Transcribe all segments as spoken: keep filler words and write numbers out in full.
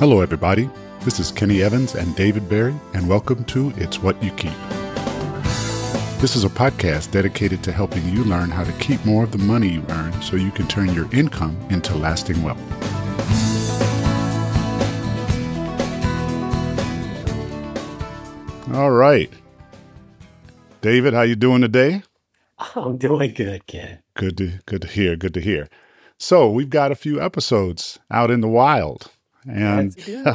Hello, everybody. This is Kenny Evans and David Berry, and welcome to It's What You Keep. This is a podcast dedicated to helping you learn how to keep more of the money you earn so you can turn your income into lasting wealth. All right. David, how you doing today? I'm doing good, Ken. Good to good to hear. Good to hear. So we've got a few episodes out in the wild. And Here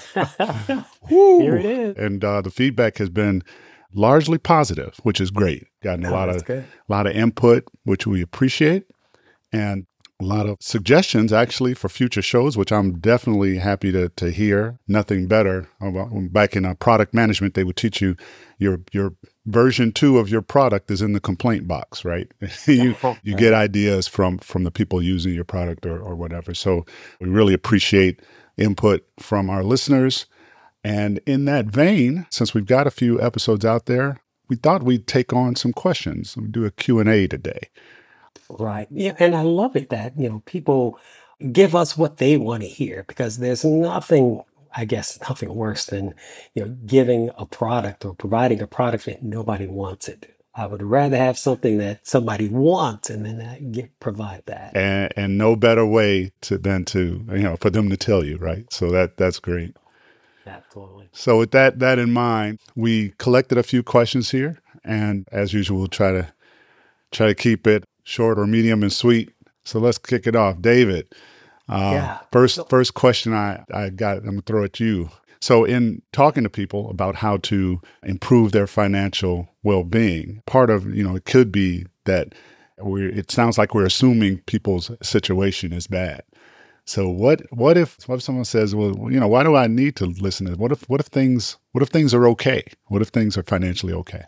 it is. And uh, the feedback has been largely positive, which is great. Gotten a Oh, lot that's of good. lot of input, which we appreciate, and a lot of suggestions actually for future shows, which I'm definitely happy to to hear. Nothing better. Back in uh, product management, they would teach you your your version two of your product is in the complaint box, right? you you get ideas from from the people using your product or or whatever. So we really appreciate input from our listeners. And in that vein, since we've got a few episodes out there, we thought we'd take on some questions. We do a Q and A today. Right. Yeah, and I love it that, you know, people give us what they want to hear, because there's nothing, I guess, nothing worse than, you know, giving a product or providing a product that nobody wants it. I would rather have something that somebody wants and then I get provide that. And and no better way to than to, you know, for them to tell you, right? So that that's great. Absolutely. So with that that in mind, we collected a few questions here, and as usual, we'll try to try to keep it short or medium and sweet. So let's kick it off, David. Uh, Yeah. First So- first question I I got, I'm gonna throw at you. So in talking to people about how to improve their financial well-being, part of, you know, it could be that we it sounds like we're assuming people's situation is bad. So what what if what if someone says, well, you know, why do I need to listen to this? What if what if things what if things are okay? What if things are financially okay?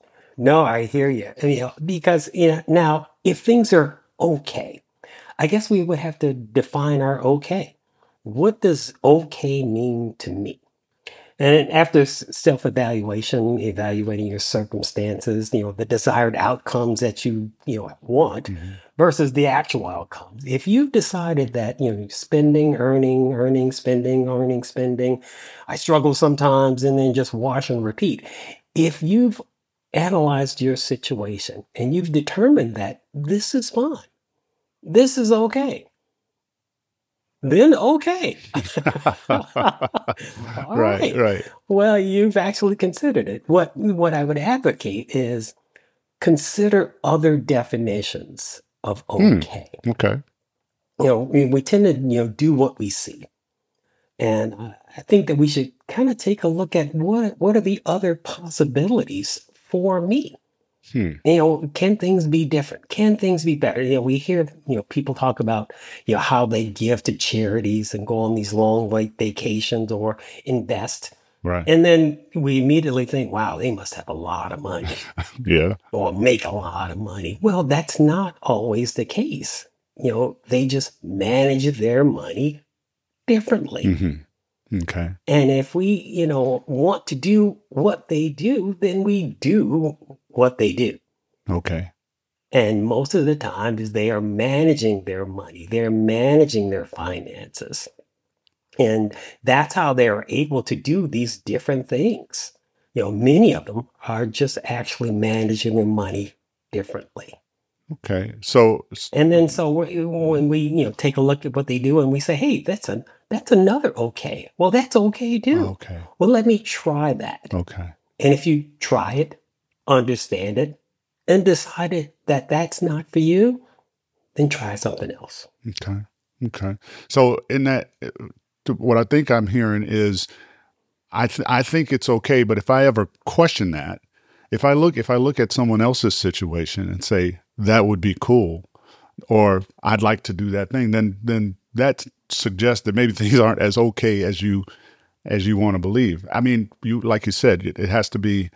No, I hear you. You know, because, you know, now if things are okay, I guess we would have to define our okay. What does okay mean to me? And after s- self-evaluation, evaluating your circumstances, you know, the desired outcomes that you, you know, want versus the actual outcomes. If you've decided that, you know, spending, earning, earning, spending, earning, spending, I struggle sometimes and then just wash and repeat. If you've analyzed your situation and you've determined that this is fine, this is okay, then okay. All Right, right. right. Well, you've actually considered it. What what I would advocate is consider other definitions of Hmm. okay. Okay. You know, we, we tend to, you know, do what we see. And uh, I think that we should kind of take a look at what what are the other possibilities for me. Hmm. You know, can things be different? Can things be better? You know, we hear, you know, people talk about, you know, how they give to charities and go on these long like vacations or invest. Right. And then we immediately think, wow, they must have a lot of money Yeah. or make a lot of money. Well, that's not always the case. You know, they just manage their money differently. hmm Okay. And if we, you know, want to do what they do, then we do what they do. Okay. And most of the time is they are managing their money. They're managing their finances. And that's how they're able to do these different things. You know, many of them are just actually managing their money differently. Okay. So s- And then so we- when we, you know, take a look at what they do and we say, hey, that's a that's another okay. Well, that's okay too. okay. Well, let me try that. Okay. And if you try it, understand it, and decided that that's not for you, then try something else. Okay. Okay. So in that, uh, to- what I think I'm hearing is, I th- I think it's okay, but if I ever question that, if I look if I look at someone else's situation and say that would be cool, or I'd like to do that thing, then then that suggests that maybe things aren't as okay as you as you want to believe. I mean, you like you said, it, it has to be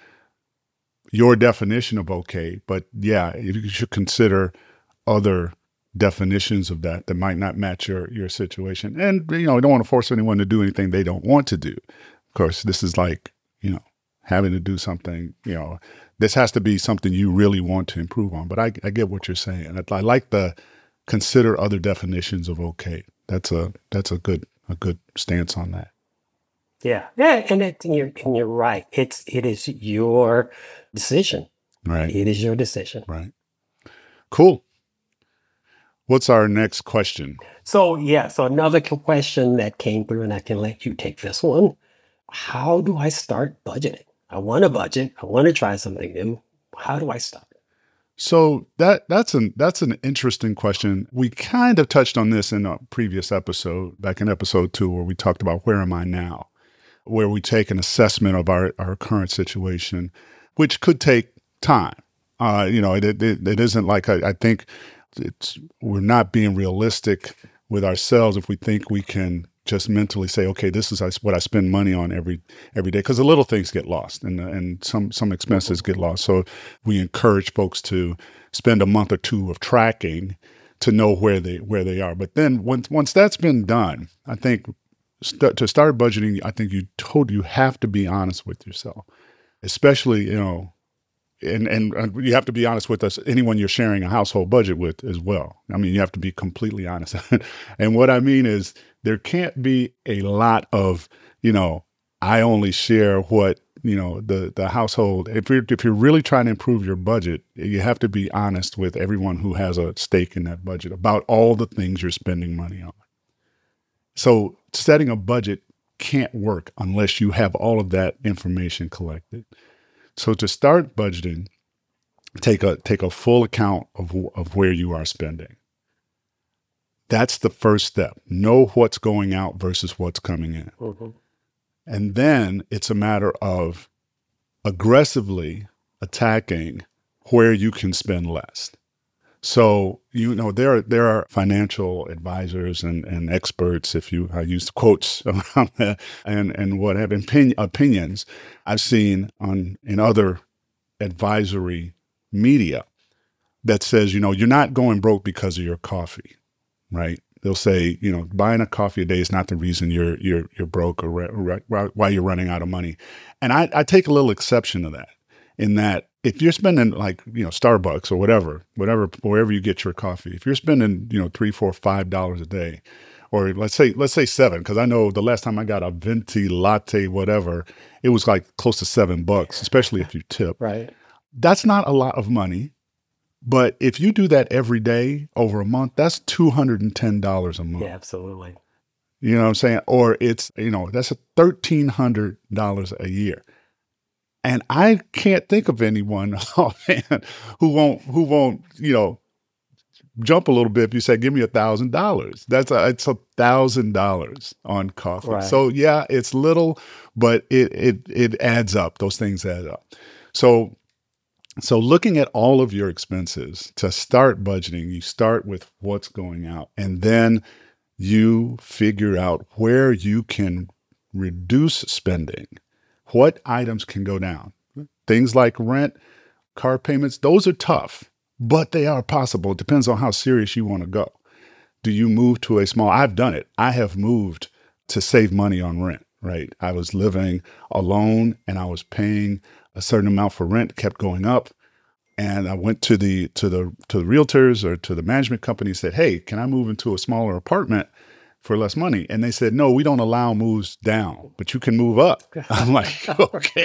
your definition of okay, but yeah, you should consider other definitions of that that might not match your your situation. And you know, you don't want to force anyone to do anything they don't want to do. Of course, this is like, you know, having to do something, you know, this has to be something you really want to improve on. But I, I get what you're saying. I, I like the consider other definitions of okay. That's a that's a good a good stance on that. Yeah. Yeah. And, it, and you're and you're right. It's it is your decision. Right. It is your decision. Right. Cool. What's our next question? So yeah, so another q- question that came through, and I can let you take this one. How do I start budgeting? I want to budget. I want to try something new. How do I start? So that that's an that's an interesting question. We kind of touched on this in a previous episode, back in episode two, where we talked about where am I now, where we take an assessment of our, our current situation, which could take time. Uh, you know, it, it, it isn't like I, I think it's we're not being realistic with ourselves if we think we can just mentally say, okay, this is what I spend money on every every day, because the little things get lost and and some some expenses get lost. So we encourage folks to spend a month or two of tracking to know where they where they are. But then once once that's been done, I think st- to start budgeting, I think you told you have to be honest with yourself, especially you know. And, and and you have to be honest with us, anyone you're sharing a household budget with as well. I mean, you have to be completely honest. And what I mean is there can't be a lot of, you know, I only share what, you know, the, the household. If you're, if you're really trying to improve your budget, you have to be honest with everyone who has a stake in that budget about all the things you're spending money on. So setting a budget can't work unless you have all of that information collected. So to start budgeting, take a take a full account of of where you are spending. That's the first step. Know what's going out versus what's coming in. Mm-hmm. And then it's a matter of aggressively attacking where you can spend less. So, you know, there are, there are financial advisors and, and experts, if you, I use quotes around that, and, and what have opinion, opinions I've seen on in other advisory media that says, you know, you're not going broke because of your coffee, right? They'll say, you know, buying a coffee a day is not the reason you're you're you're broke or re- re- why you're running out of money. And I, I take a little exception to that, in that if you're spending like, you know, Starbucks or whatever, whatever, wherever you get your coffee, if you're spending, you know, three, four, five dollars a day, or let's say, let's say seven, because I know the last time I got a venti latte, whatever, it was like close to seven bucks, especially if you tip. Right. That's not a lot of money. But if you do that every day over a month, that's two hundred ten dollars a month. Yeah, absolutely. You know what I'm saying? Or it's, you know, that's thirteen hundred dollars a year. And I can't think of anyone, oh man, who won't, who won't, you know, jump a little bit if you say, give me a thousand dollars. That's a, it's a thousand dollars on coffee. Right. So yeah, it's little, but it, it, it adds up. Those things add up. So, so looking at all of your expenses to start budgeting, you start with what's going out, and then you figure out where you can reduce spending. What items can go down? Things like rent, car payments, those are tough, but they are possible. It depends on how serious you want to go. Do you move to a small, I've done it. I have moved to save money on rent, right? I was living alone and I was paying a certain amount for rent, kept going up. And I went to the, to the, to the realtors or to the management company and said, hey, can I move into a smaller apartment for less money? And they said, no, we don't allow moves down, but you can move up. I'm like, okay.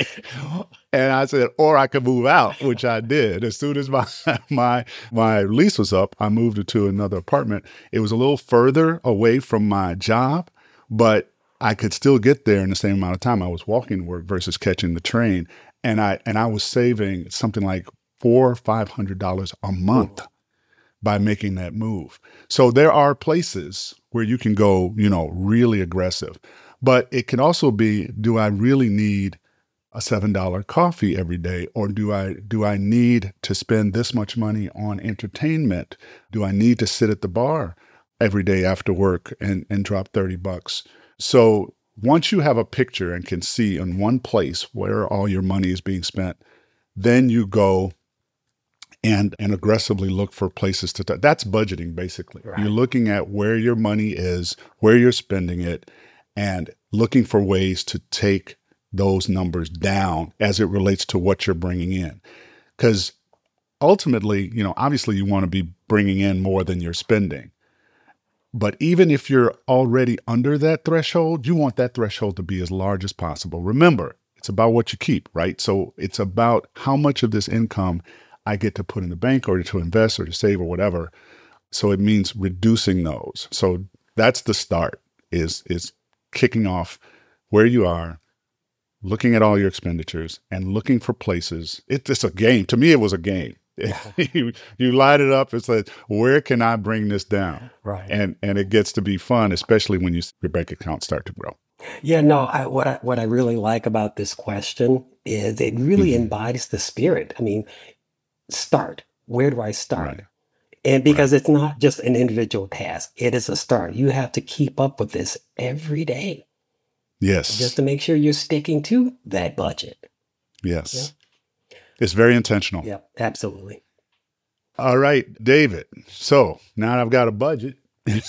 And I said, or I could move out, which I did. As soon as my, my, my lease was up, I moved into another apartment. It was a little further away from my job, but I could still get there in the same amount of time. I was walking to work versus catching the train. And I, and I was saving something like four or five hundred dollars a month by making that move. So there are places where you can go, you know, really aggressive, but it can also be, do I really need a seven dollar coffee every day? Or do I, do I need to spend this much money on entertainment? Do I need to sit at the bar every day after work and, and drop thirty bucks? So once you have a picture and can see in one place where all your money is being spent, then you go and and aggressively look for places to, t- that's budgeting basically. Right. You're looking at where your money is, where you're spending it, and looking for ways to take those numbers down as it relates to what you're bringing in. Because ultimately, you know, obviously you want to be bringing in more than you're spending. But even if you're already under that threshold, you want that threshold to be as large as possible. Remember, it's about what you keep, right? So it's about how much of this income I get to put in the bank or to invest or to save or whatever. So it means reducing those. So that's the start, is is kicking off where you are, looking at all your expenditures and looking for places. It, it's a game. To me, it was a game. you, you light it up. It's like, where can I bring this down? Right. And and it gets to be fun, especially when you, your bank accounts start to grow. Yeah, no, I, what I, what I really like about this question is it really Mhm. embodies the spirit. I mean, start. Where do I start? Right. And because it's not just an individual task, it is a start. You have to keep up with this every day Yes. just to make sure you're sticking to that budget. Yes. It's very intentional. Yeah, absolutely. All right, David. So now that I've got a budget,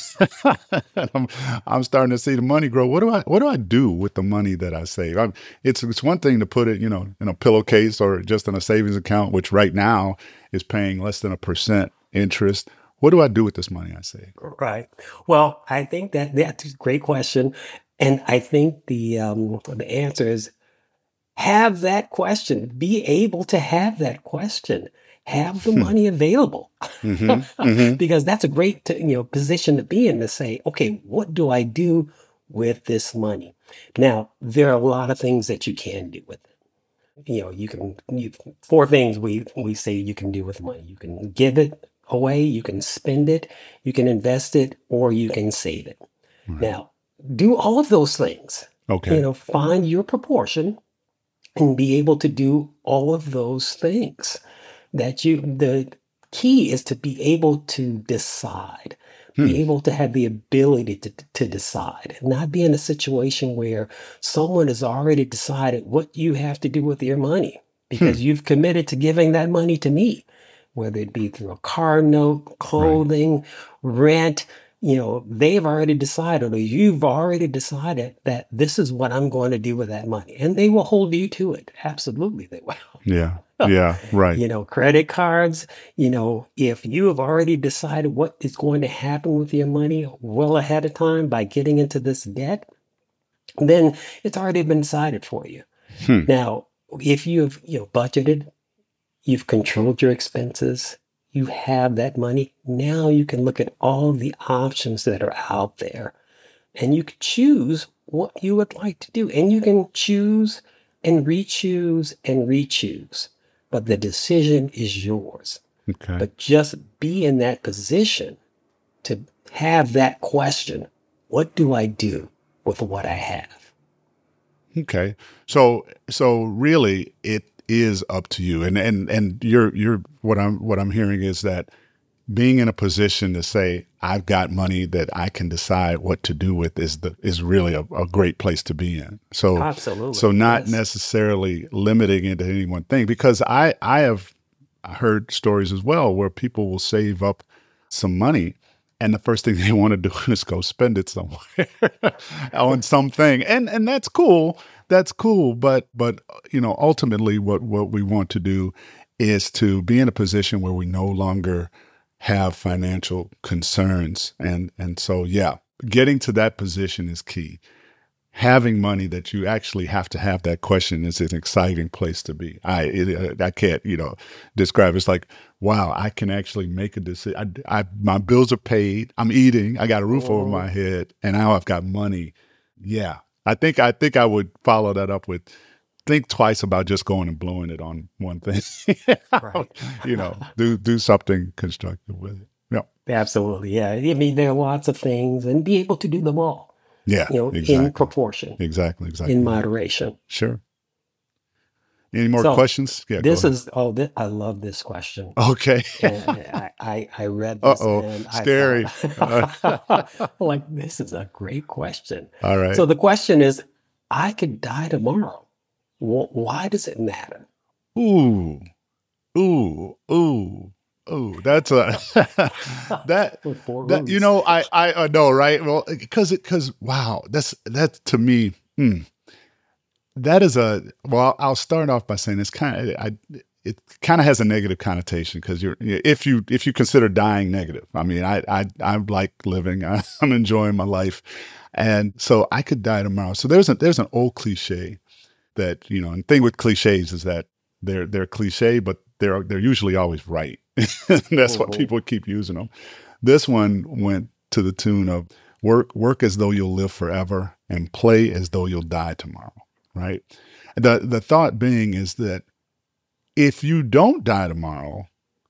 I'm, I'm starting to see the money grow. What do I what do I do with the money that I save? I'm, it's it's one thing to put it, you know, in a pillowcase or just in a savings account, which right now is paying less than a percent interest. What do I do with this money I save? Right. Well, I think that that's a great question, and I think the um, the answer is have that question. Be able to have that question. Have the money available, Mm-hmm, mm-hmm. because that's a great to, you know position to be in to say, okay, what do I do with this money? Now, there are a lot of things that you can do with it. You know, you can you, four things we we say you can do with money. You can give it away, you can spend it, you can invest it, or you can save it. Right. Now, do all of those things. Okay. You know, find your proportion and be able to do all of those things. That you, the key is to be able to decide, Hmm. be able to have the ability to, to decide, and not be in a situation where someone has already decided what you have to do with your money because you've committed to giving that money to me, whether it be through a car note, clothing, rent. You know, they've already decided, or you've already decided that this is what I'm going to do with that money. And they will hold you to it. Absolutely, they will. Yeah. Yeah. Right. You know, credit cards, you know, if you have already decided what is going to happen with your money well ahead of time by getting into this debt, then it's already been decided for you. Hmm. Now, if you've, you know, budgeted, you've controlled your expenses, you have that money, now you can look at all the options that are out there and you can choose what you would like to do. And you can choose and re-choose and re-choose. But the decision is yours. Okay. But just be in that position to have that question, what do I do with what I have? Okay. So so really it is up to you. And and and you're you're what I'm what I'm hearing is that being in a position to say, I've got money that I can decide what to do with is the is really a, a great place to be in. So Absolutely. so not Yes. necessarily limiting it to any one thing, because I I have heard stories as well where people will save up some money and the first thing they want to do is go spend it somewhere on something. And and that's cool. That's cool. But but you know, ultimately what what we want to do is to be in a position where we no longer have financial concerns. And and so yeah, getting to that position is key. Having money that you actually have to have that question is an exciting place to be. I it, I can't, you know, describe it. It's like, wow, I can actually make a decision. I, I my bills are paid. I'm eating. I got a roof over my head, and now I've got money. Yeah, I think I think I would follow that up with think twice about just going and blowing it on one thing. Right. You know, do do something constructive with it. Yeah, Absolutely. Yeah. I mean, there are lots of things and be able to do them all, yeah, you know, in exactly, proportion, exactly, exactly. in moderation. Sure. Any more So questions? Yeah, go this ahead. is, oh, thi- I love this question. Okay. And I, I, I read Uh this oh, and I scary. thought, like, this is a great question. All right. So the question is, I could die tomorrow. Wh- Why does it matter? Ooh, ooh, ooh, ooh. That's a that With four that you rooms. know I I uh, know, right? Well, because it because wow, that's that to me. Mm, that is a well. I'll start off by saying it's kind of I it kind of has a negative connotation because you're if you if you consider dying negative. I mean, I I I like living. I, I'm enjoying my life, and so I could die tomorrow. So there's a there's an old cliche that, you know, and the thing with cliches is that they're they're cliche, but they're they're usually always right. That's why Mhm. people keep using them. This one went to the tune of work work as though you'll live forever and play as though you'll die tomorrow. Right. The the thought being is that if you don't die tomorrow,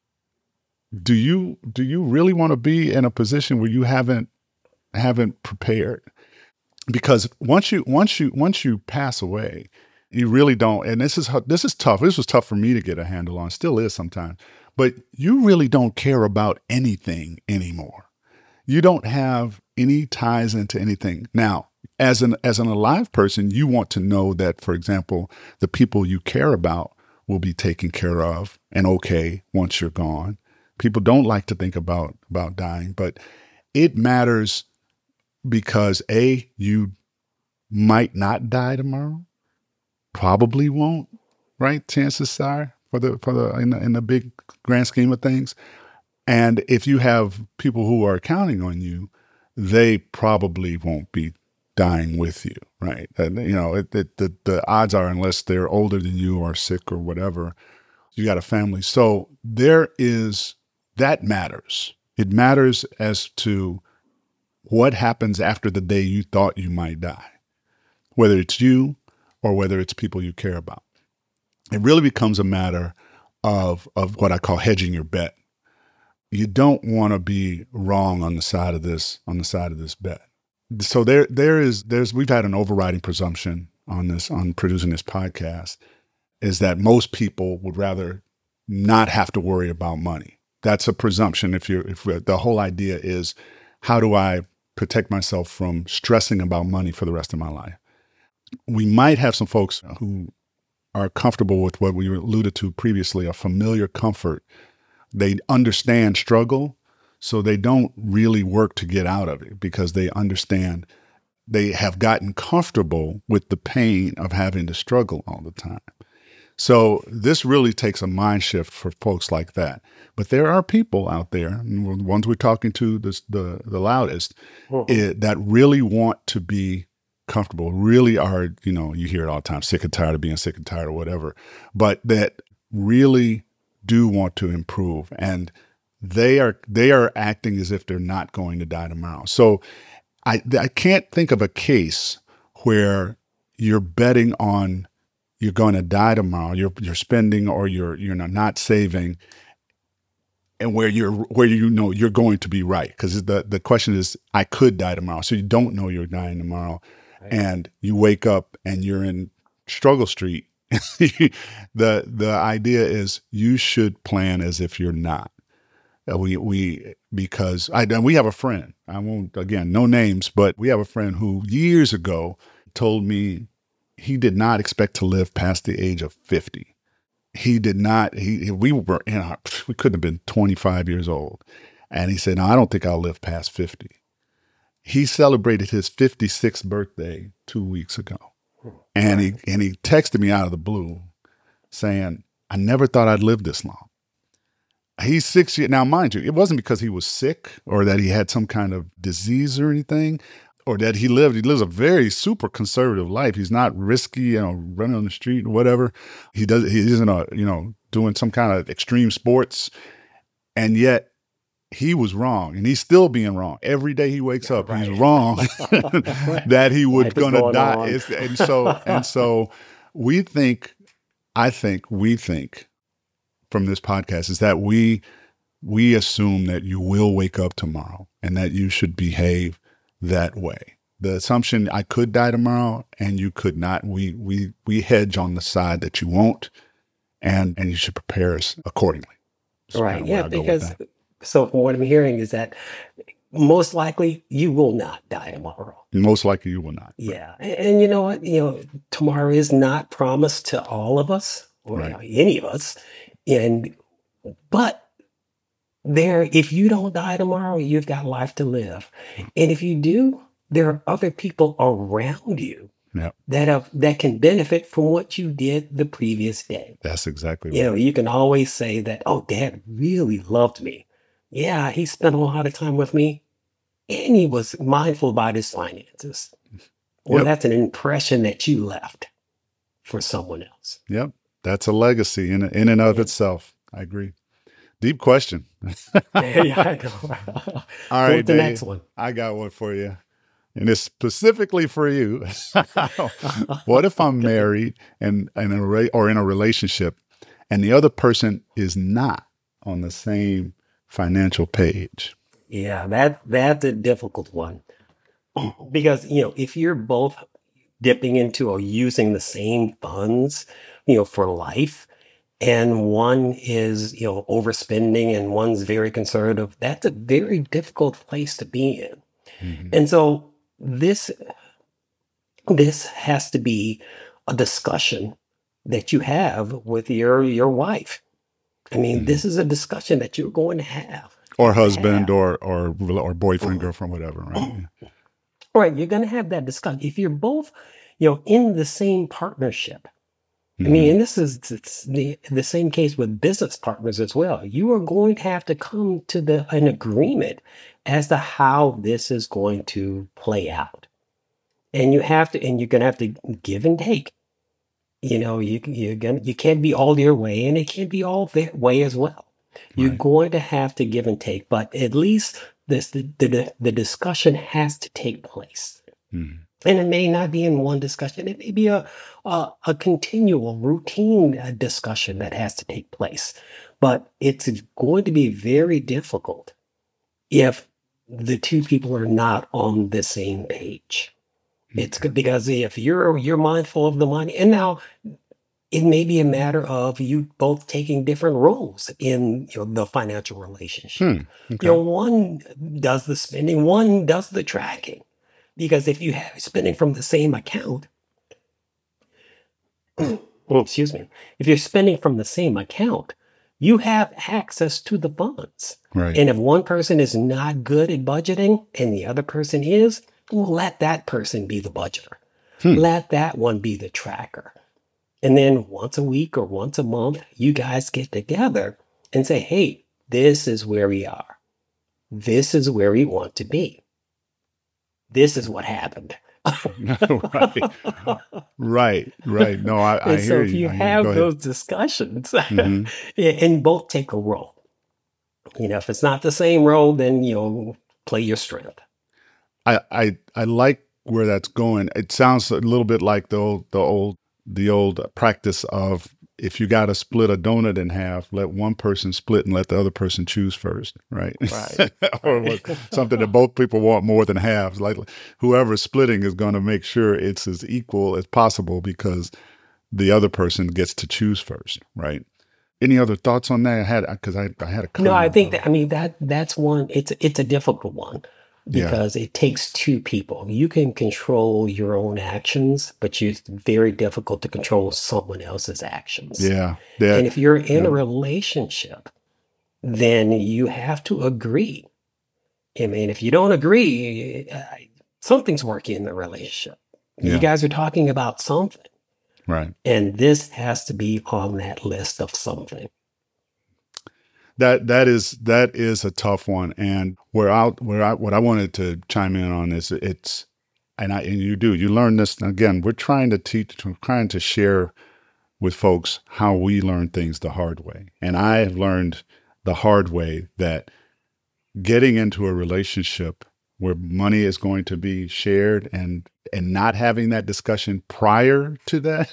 do you do you really want to be in a position where you haven't haven't prepared? Because once you once you once you pass away, you really don't. And this is how, this is tough. This was tough for me to get a handle on. Still is sometimes. But you really don't care about anything anymore. You don't have any ties into anything. Now, as an as an alive person, you want to know that, for example, the people you care about will be taken care of and okay once you're gone. People don't like to think about about dying, but it matters because A, you might not die tomorrow, probably won't, right? Chances are for the for the in the, in the big grand scheme of things. And if you have people who are counting on you, they probably won't be dying with you, right? And, you know, it, it, the the odds are, unless they're older than you or sick or whatever, you got a family. So there is that matters. It matters as to what happens after the day you thought you might die, whether it's you or whether it's people you care about. It really becomes a matter of of what I call hedging your bet. You don't want to be wrong on the side of this on the side of this bet. So there there is there's we've had an overriding presumption on this on producing this podcast is that most people would rather not have to worry about money. That's a presumption. If you're if we're- the whole idea is, how do I protect myself from stressing about money for the rest of my life? We might have some folks who are comfortable with what we alluded to previously, a familiar comfort. They understand struggle, so they don't really work to get out of it because they understand they have gotten comfortable with the pain of having to struggle all the time. So this really takes a mind shift for folks like that. But there are people out there, and the ones we're talking to this, the the loudest, Mhm. eh, that really want to be comfortable, really are, you know, you hear it all the time, sick and tired of being sick and tired or whatever, but that really do want to improve. And they are they are acting as if they're not going to die tomorrow. So I I can't think of a case where you're betting on you're going to die tomorrow. You're you're spending or you're you're not saving, and where you're where you know you're going to be right, because the the question is, I could die tomorrow. So you don't know you're dying tomorrow, Right. and you wake up and you're in struggle street. the the idea is you should plan as if you're not. Uh, We we because I and we have a friend. I won't, again, no names, but we have a friend who years ago told me he did not expect to live past the age of fifty. He did not. He we were in our, we couldn't have been twenty-five years old, and he said, "No, I don't think I'll live past fifty." He celebrated his fifty-sixth birthday two weeks ago, and he Right. and he texted me out of the blue saying, "I never thought I'd live this long." He's six years now, mind you. It wasn't because he was sick or that he had some kind of disease or anything, or that he lived. He lives a very super conservative life. He's not risky, you know, running on the street or whatever. He does. He isn't a, you know, doing some kind of extreme sports, and yet he was wrong, and he's still being wrong. Every day he wakes up, he's Right. wrong that he was Life is gonna going die. on. It's, and so and so we think, I think we think from this podcast is that we we assume that you will wake up tomorrow and that you should behave that way. The assumption, I could die tomorrow and you could not, we we we hedge on the side that you won't, and and you should prepare us accordingly. That's kind Right. of where Yeah, I go with because that. so from what I'm hearing is that most likely you will not die tomorrow. Most likely you will not. Right. Yeah. And, and you know what? You know, tomorrow is not promised to all of us or Right. any of us. And but there, if you don't die tomorrow, you've got life to live. And if you do, there are other people around you Yeah. that have, that can benefit from what you did the previous day. That's exactly You right. know, you can always say that, oh, dad really loved me. Yeah, he spent a lot of time with me and he was mindful about his finances. Well, Yep. that's an impression that you left for someone else. Yep. That's a legacy in in and of Yeah, itself. I agree. Deep question. yeah, I know. All Go right, with the next Dave. one. I got one for you. And it's specifically for you. What if I'm Okay. married and, and a re- or in a relationship and the other person is not on the same financial page? Yeah, that that's a difficult one because you know if you're both dipping into or using the same funds, you know, for life, and one is you know overspending and one's very conservative, that's a very difficult place to be in. Hmm. And so this this has to be a discussion that you have with your your wife. I mean, Hmm. this is a discussion that you're going to have Or have to husband have. or, or, or boyfriend, girlfriend, whatever, right? Right, you're going to have that discussion. If you're both, you know, in the same partnership, I mean, Hmm. and this is it's the the same case with business partners as well. You are going to have to come to the an agreement as to how this is going to play out, and you have to, and you're going to have to give and take. You know, you you're gonna you can't be all your way, and it can't be all their way as well. You're Right. going to have to give and take, but at least this the the, the discussion has to take place. Hmm. And it may not be in one discussion. It may be a a, a continual, routine uh, discussion that has to take place. But it's going to be very difficult if the two people are not on the same page. It's Okay. good because if you're you're mindful of the money, and now it may be a matter of you both taking different roles in you know, the financial relationship. Hmm. You know, Okay. one does the spending, one does the tracking. Because if you have spending from the same account, well, excuse me, if you're spending from the same account, you have access to the funds. Right. And if one person is not good at budgeting and the other person is, well, let that person be the budgeter. Hmm. Let that one be the tracker. And then once a week or once a month, you guys get together and say, hey, this is where we are. This is where we want to be. This is what happened. Right. Right. Right. No, I, I And so hear if you. you I hear you. Go have ahead. those discussions Hmm. and both take a role, you know, if it's not the same role, then you know, play your strength. I, I I like where that's going. It sounds a little bit like the old the old the old practice of if you got to split a donut in half, let one person split and let the other person choose first, right? Right. Or Right. what, something that both people want more than half. Like whoever's splitting is going to make sure it's as equal as possible because the other person gets to choose first, right? Any other thoughts on that? I had because I, I had a No, I comment think about that it. I mean that that's one. It's it's a difficult one Yeah, because it takes two people. You can control your own actions, but you, it's very difficult to control someone else's actions. yeah, And that, if you're in yeah, a relationship, then you have to agree. I mean, if you don't agree, uh, something's working in the relationship. You yeah, guys are talking about something, right. and this has to be on that list of something. That that is that is a tough one, and where out where I what I wanted to chime in on is it's and I and you do you learn this again. We're trying to teach, we're trying to share with folks how we learn things the hard way, and I have learned the hard way that getting into a relationship where money is going to be shared and and not having that discussion prior to that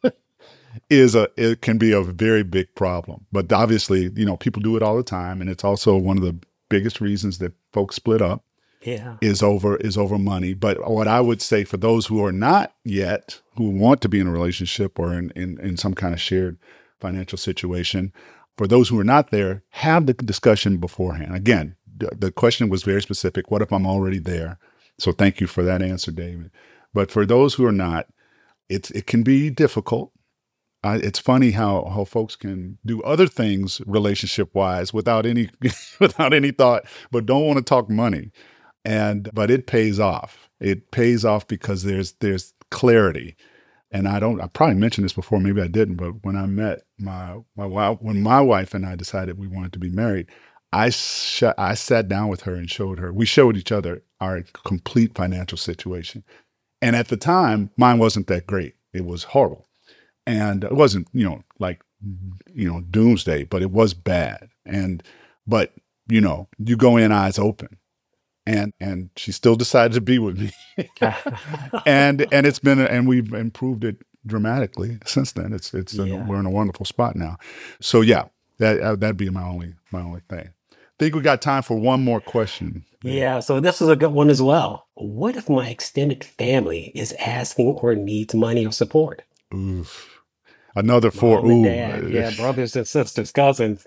is a it can be a very big problem. But obviously, you know, people do it all the time, and it's also one of the biggest reasons that folks split up Yeah. is over is over money. But what I would say for those who are not yet, who want to be in a relationship or in in, in some kind of shared financial situation, for those who are not there, have the discussion beforehand. Again, the, the question was very specific. What if I'm already there? So thank you for that answer, David. But for those who are not, it's it can be difficult. I, it's funny how how folks can do other things relationship wise without any without any thought, but don't want to talk money. And but it pays off. It pays off because there's there's clarity. And I don't, I probably mentioned this before, maybe I didn't, but when I met my, my wife, when my wife and I decided we wanted to be married, I, sh- I sat down with her and showed her, we showed each other our complete financial situation. And at the time, mine wasn't that great. It was horrible. And it wasn't, you know, like, you know, doomsday, but it was bad. And, but, you know, you go in eyes open. And and she still decided to be with me, and and it's been and we've improved it dramatically since then. It's it's Yeah. we're in a wonderful spot now. So yeah, that uh, that'd be my only my only thing. I think we got time for one more question. Yeah, so this is a good one as well. What if my extended family is asking or needs money or support? Oof. Another four. Mom and Ooh. dad, yeah, brothers and sisters, cousins.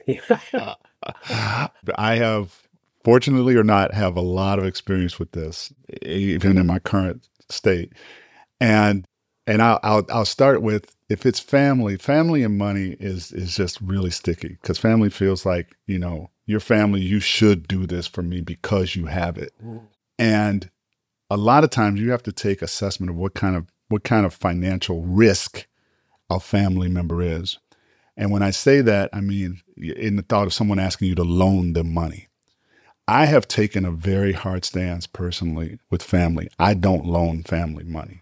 I have, fortunately or not, have a lot of experience with this, even in my current state. And and I'll I'll, I'll start with, if it's family, family and money is is just really sticky, because family feels like, you know, your family, you should do this for me because you have it. And a lot of times you have to take assessment of what kind of what kind of financial risk a family member is. And when I say that, I mean in the thought of someone asking you to loan them money. I have taken a very hard stance personally with family. I don't loan family money.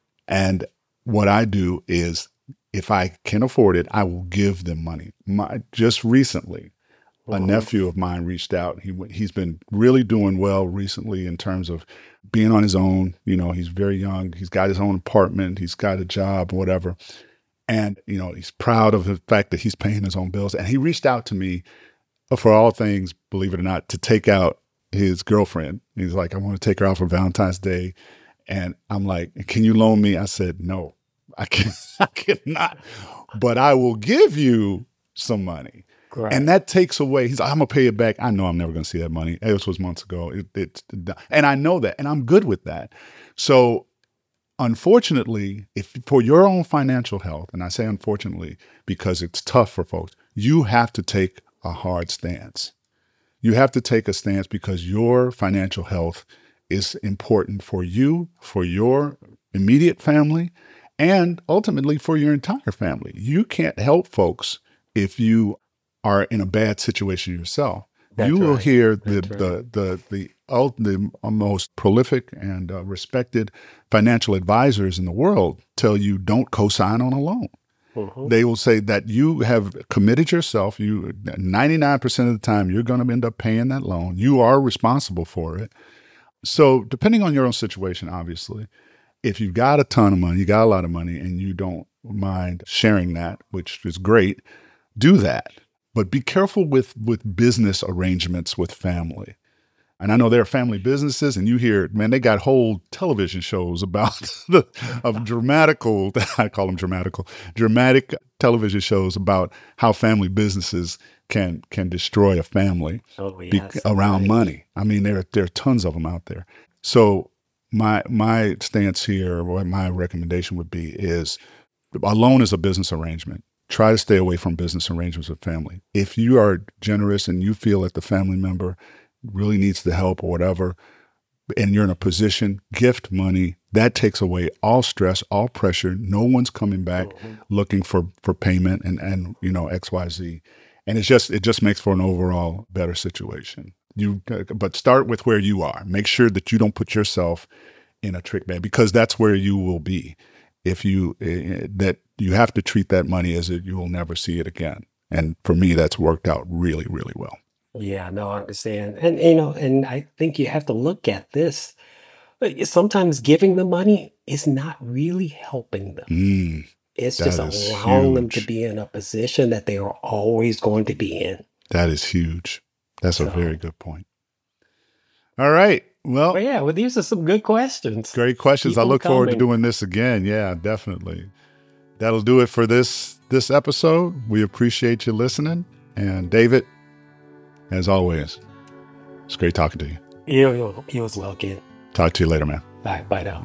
And what I do is, if I can afford it, I will give them money. My, just recently, a Mhm. nephew of mine reached out. He he's been really doing well recently in terms of being on his own. You know, he's very young. He's got his own apartment. He's got a job, whatever. And, you know, he's proud of the fact that he's paying his own bills. And he reached out to me, for all things, believe it or not, to take out his girlfriend. He's like, I want to take her out for Valentine's Day. And I'm like, can you loan me? I said, no, I can I cannot, but I will give you some money. Correct. And that takes away, he's like, I'm gonna pay it back. I know I'm never gonna see that money. This was months ago. It, it, and I know that, and I'm good with that. So unfortunately, if for your own financial health, and I say unfortunately because it's tough for folks, you have to take a hard stance. You have to take a stance because your financial health is important for you, for your immediate family, and ultimately for your entire family. You can't help folks if you are in a bad situation yourself. That's you will right. hear the, That's right. the the the ul- the most prolific and uh, respected financial advisors in the world tell you, don't co-sign on a loan. Mhm. They will say that you have committed yourself. You ninety-nine percent of the time, you're going to end up paying that loan. You are responsible for it. So depending on your own situation, obviously, if you've got a ton of money, you got a lot of money, and you don't mind sharing that, which is great, do that. But be careful with, with business arrangements with family. And I know there are family businesses, and you hear, man, they got whole television shows about the of dramatical, I call them dramatical, dramatic television shows about how family businesses can can destroy a family Oh, be- yes. around Right. money. I mean, there there are tons of them out there. So my my stance here, or my recommendation would be, is a loan is a business arrangement. Try to stay away from business arrangements with family. If you are generous and you feel that the family member really needs the help or whatever, and you're in a position, gift money. That takes away all stress, all pressure. No one's coming back Mhm. looking for for payment and and you know X Y Z, and it's just it just makes for an overall better situation. You but start with where you are. Make sure that you don't put yourself in a trick bag, because that's where you will be if you uh, that you have to treat that money as if you will never see it again. And for me, that's worked out really, really well. Yeah, no, I understand. And, you know, and I think you have to look at this. Like, sometimes giving the money is not really helping them. Mm, It's that just is allowing them to huge. be in a position that they are always going to be in. That is huge. That's a So, very good point. All right. but Well, yeah, well, these are some good questions. great questions. Keep I them look forward to coming. doing this again. Yeah, definitely. That'll do it for this this episode. We appreciate you listening. And David, as always, it's great talking to you. You, you, you as well, kid. Talk to you later, man. Bye, bye now.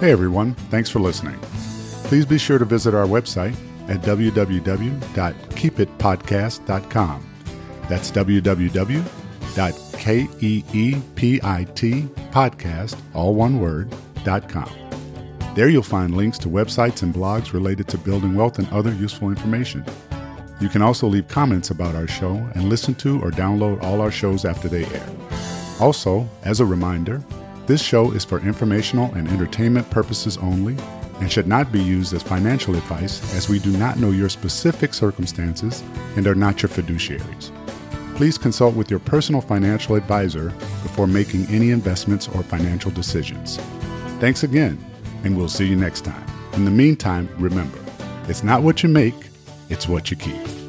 Hey everyone, thanks for listening. Please be sure to visit our website at w w w dot keep it podcast dot com. That's w w w dot keep podcast, all one word, dot com. There you'll find links to websites and blogs related to building wealth and other useful information. You can also leave comments about our show and listen to or download all our shows after they air. Also, as a reminder, this show is for informational and entertainment purposes only and should not be used as financial advice, as we do not know your specific circumstances and are not your fiduciaries. Please consult with your personal financial advisor before making any investments or financial decisions. Thanks again, and we'll see you next time. In the meantime, remember, it's not what you make, it's what you keep.